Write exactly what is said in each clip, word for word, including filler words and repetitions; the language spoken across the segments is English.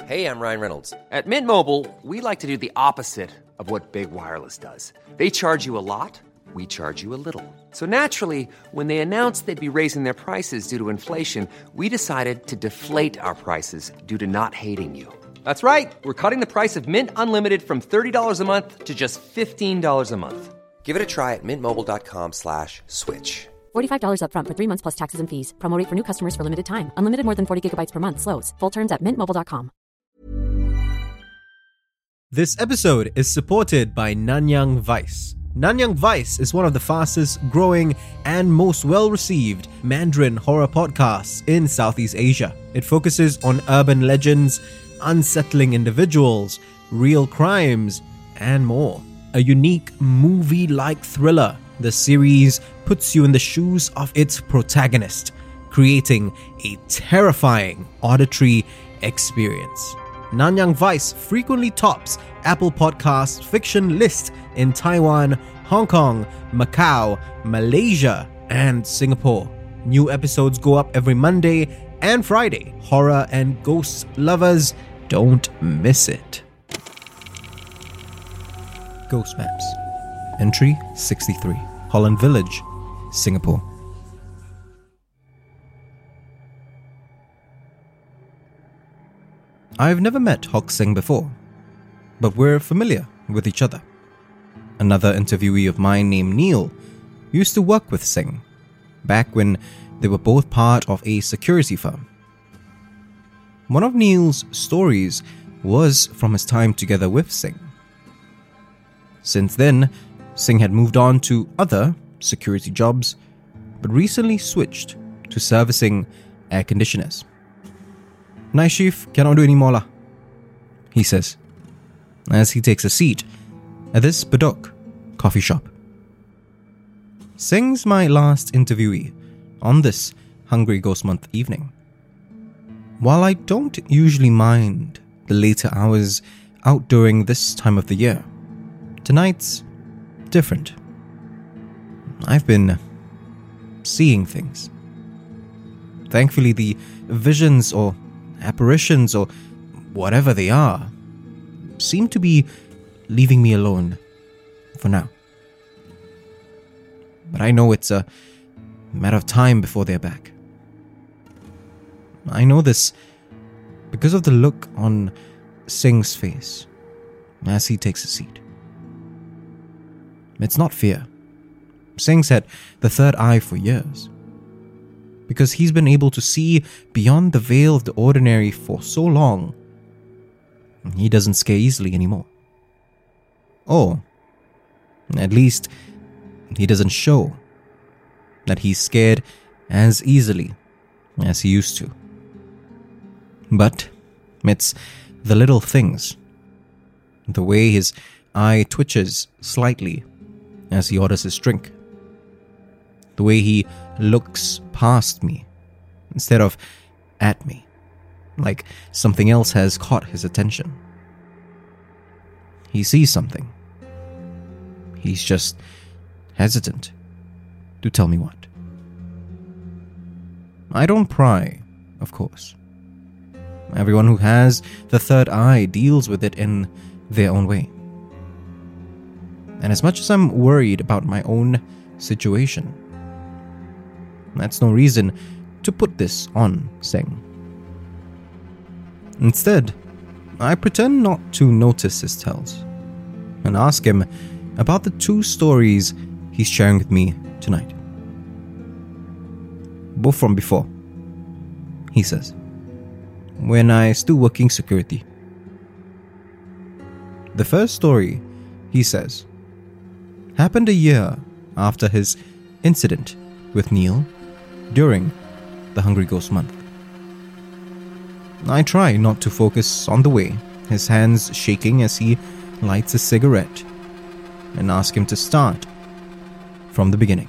Hey, I'm Ryan Reynolds. At Mint Mobile, we like to do the opposite of what Big Wireless does. They charge you a lot, we charge you a little. So naturally, when they announced they'd be raising their prices due to inflation, we decided to deflate our prices due to not hating you. That's right. We're cutting the price of Mint Unlimited from thirty dollars a month to just fifteen dollars a month. Give it a try at mintmobile.com slash switch. forty-five dollars up front for three months plus taxes and fees. Promo rate for new customers for limited time. Unlimited more than forty gigabytes per month. Slows full terms at mint mobile dot com. This episode is supported by Nanyang Vice. Nanyang Vice is one of the fastest growing and most well-received Mandarin horror podcasts in Southeast Asia. It focuses on urban legends, unsettling individuals, real crimes, and more. A unique movie-like thriller, the series puts you in the shoes of its protagonist, creating a terrifying auditory experience. Nanyang Vice frequently tops Apple Podcasts fiction list in Taiwan, Hong Kong, Macau, Malaysia, and Singapore. New episodes go up every Monday and Friday. Horror and ghost lovers, don't miss it. Ghost Maps. Entry sixty-three. Holland Village, Singapore. I've never met Hock Seng before, but we're familiar with each other. Another interviewee of mine named Neil used to work with Seng, back when they were both part of a security firm. One of Neil's stories was from his time together with Seng. Since then, Seng had moved on to other security jobs, but recently switched to servicing air conditioners. Night shift, cannot do any more lah, he says, as he takes a seat at this Bedok coffee shop. Seng's my last interviewee on this Hungry Ghost Month evening. While I don't usually mind the later hours out during this time of the year, tonight's different. I've been seeing things. Thankfully, the visions or apparitions or whatever they are seem to be leaving me alone for now. But I know it's a matter of time before they're back. I know this because of the look on Seng's face as he takes a seat. It's not fear. Seng's had the third eye for years, because he's been able to see beyond the veil of the ordinary for so long. He doesn't scare easily anymore. Or, at least, he doesn't show that he's scared as easily as he used to. But it's the little things. The way his eye twitches slightly as he orders his drink. The way he looks past me instead of at me, like something else has caught his attention. He sees something. He's just hesitant to tell me what. I don't pry, of course. Everyone who has the third eye deals with it in their own way. And as much as I'm worried about my own situation, that's no reason to put this on Seng. Instead, I pretend not to notice his tells and ask him about the two stories he's sharing with me tonight. Both from before, he says, when I still working security. The first story, he says, happened a year after his incident with Neil during the Hungry Ghost Month. I try not to focus on the way, his hands shaking as he lights a cigarette, and ask him to start from the beginning.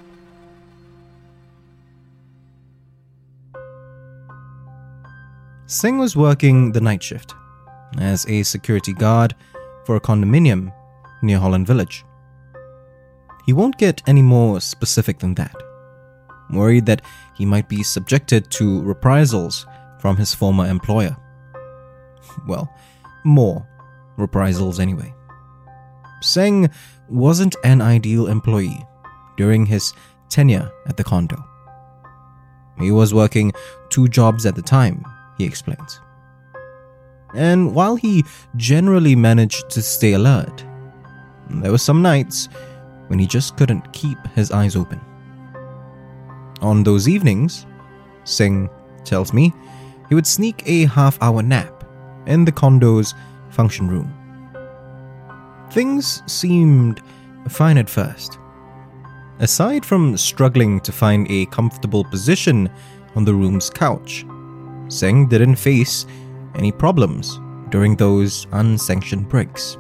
Seng was working the night shift as a security guard for a condominium near Holland Village. He won't get any more specific than that, worried that he might be subjected to reprisals from his former employer. Well, more reprisals anyway. Seng wasn't an ideal employee during his tenure at the condo. He was working two jobs at the time, he explains. And while he generally managed to stay alert, there were some nights when he just couldn't keep his eyes open. On those evenings, Seng tells me, he would sneak a half-hour nap in the condo's function room. Things seemed fine at first. Aside from struggling to find a comfortable position on the room's couch, Seng didn't face any problems during those unsanctioned breaks.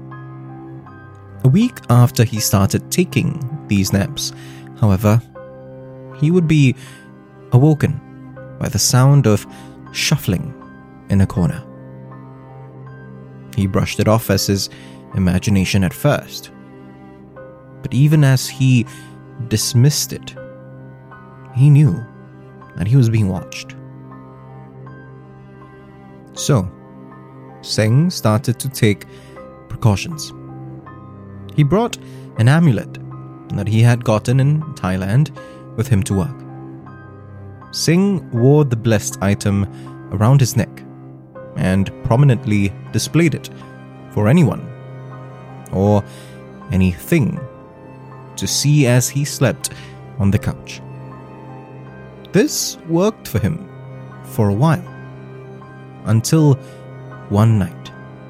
A week after he started taking these naps, however, he would be awoken by the sound of shuffling in a corner. He brushed it off as his imagination at first, but even as he dismissed it, he knew that he was being watched. So, Seng started to take precautions. He brought an amulet that he had gotten in Thailand with him to work. Seng wore the blessed item around his neck and prominently displayed it for anyone or anything to see as he slept on the couch. This worked for him for a while, until one night.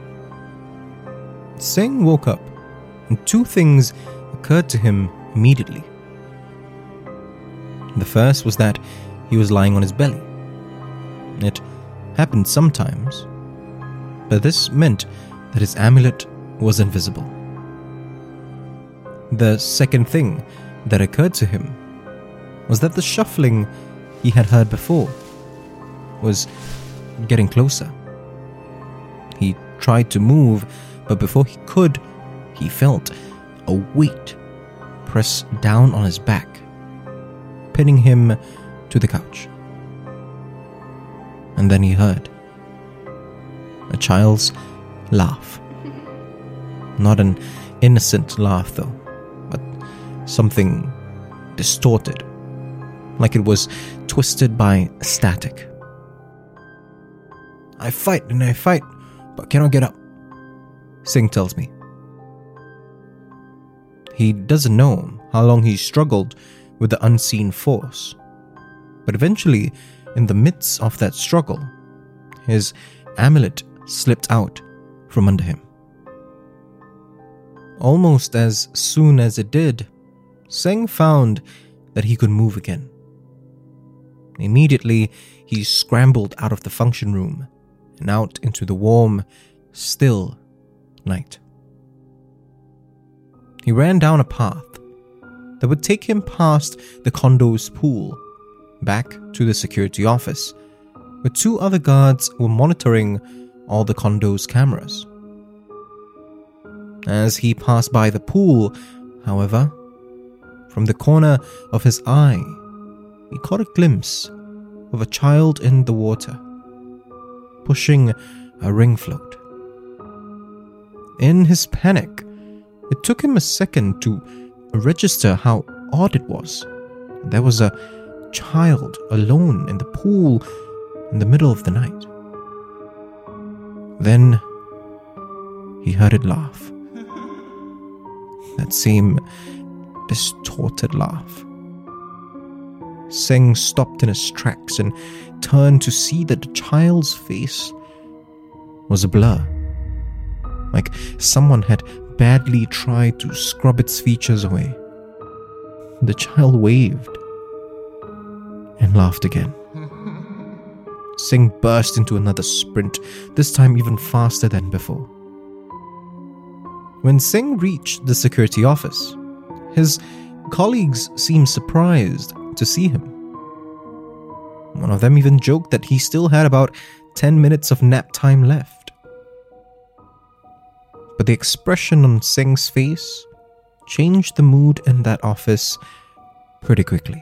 Seng woke up and two things occurred to him immediately. The first was that he was lying on his belly. It happened sometimes, but this meant that his amulet was invisible. The second thing that occurred to him was that the shuffling he had heard before was getting closer. He tried to move, but before he could, he felt a weight press down on his back, pinning him to the couch. And then he heard a child's laugh. Not an innocent laugh, though, but something distorted, like it was twisted by static. I fight and I fight, but cannot get up, Seng tells me. He doesn't know how long he struggled with the unseen force, but eventually, in the midst of that struggle, his amulet slipped out from under him. Almost as soon as it did, Seng found that he could move again. Immediately, he scrambled out of the function room and out into the warm, still night. He ran down a path that would take him past the condo's pool, back to the security office, where two other guards were monitoring all the condo's cameras. As he passed by the pool, however, from the corner of his eye, he caught a glimpse of a child in the water, pushing a ring float. In his panic, it took him a second to register how odd it was. There was a child alone in the pool in the middle of the night. Then he heard it laugh. That same distorted laugh. Seng stopped in his tracks and turned to see that the child's face was a blur. Like someone had badly tried to scrub its features away. The child waved and laughed again. Seng burst into another sprint, this time even faster than before. When Seng reached the security office, his colleagues seemed surprised to see him. One of them even joked that he still had about ten minutes of nap time left. But the expression on Seng's face changed the mood in that office pretty quickly.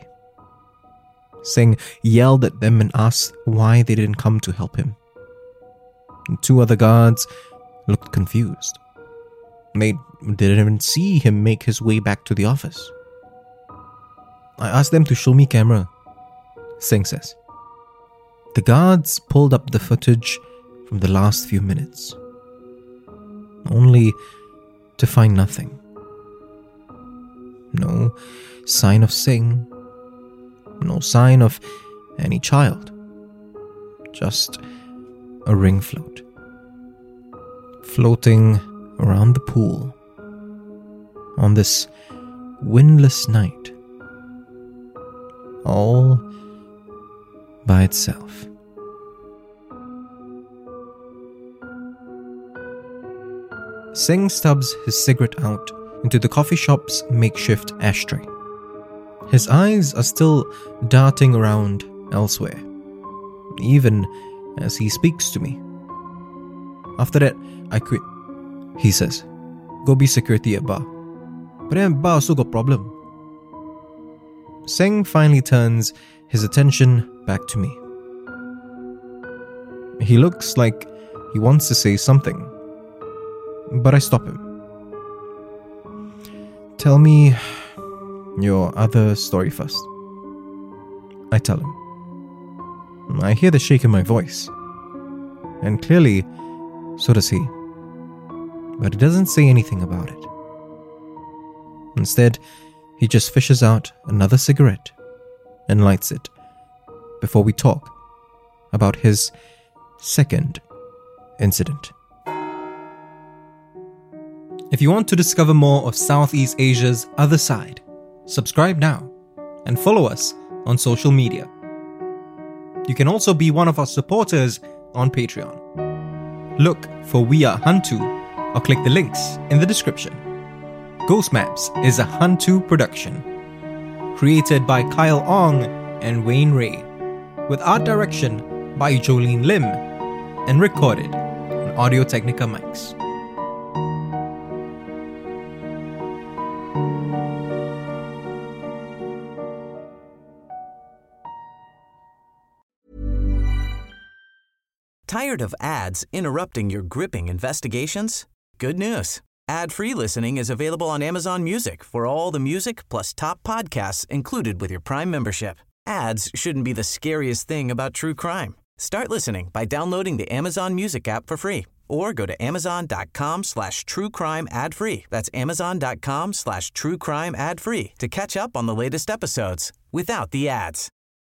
Seng yelled at them and asked why they didn't come to help him. Two other guards looked confused. They didn't even see him make his way back to the office. I asked them to show me camera, Singh says. The guards pulled up the footage from the last few minutes, only to find nothing. No sign of Singh, no sign of any child, just a ring float, floating around the pool on this windless night, all by itself. Singh stubs his cigarette out into the coffee shop's makeshift ashtray. His eyes are still darting around elsewhere, even as he speaks to me. After that, I quit, he says. Go be security at bar. But then bar also got problem. Singh finally turns his attention back to me. He looks like he wants to say something, but I stop him. Tell me your other story first, I tell him. I hear the shake in my voice, and clearly, so does he. But he doesn't say anything about it. Instead, he just fishes out another cigarette and lights it before we talk about his second incident. If you want to discover more of Southeast Asia's other side, subscribe now and follow us on social media. You can also be one of our supporters on Patreon. Look for We Are Hantu or click the links in the description. Ghost Maps is a Hantu production, created by Kyle Ong and Wayne Ray, with art direction by Jolene Lim, and recorded on Audio-Technica mics. Tired of ads interrupting your gripping investigations? Good news. Ad-free listening is available on Amazon Music for all the music plus top podcasts included with your Prime membership. Ads shouldn't be the scariest thing about true crime. Start listening by downloading the Amazon Music app for free or go to amazon.com slash true crime ad free. That's amazon.com slash true crime ad free to catch up on the latest episodes without the ads.